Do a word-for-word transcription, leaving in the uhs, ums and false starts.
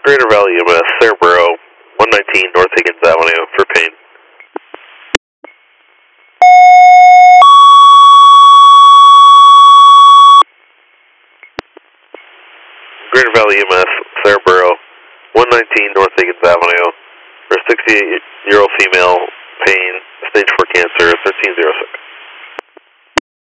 Greater Valley E M S, Cerebro, one nineteen North Higgins Avenue for pain. Greater Valley E M S, Cerebro, one nineteen North Higgins Avenue for a sixty-eight-year-old female, pain, stage four cancer, thirteen oh six.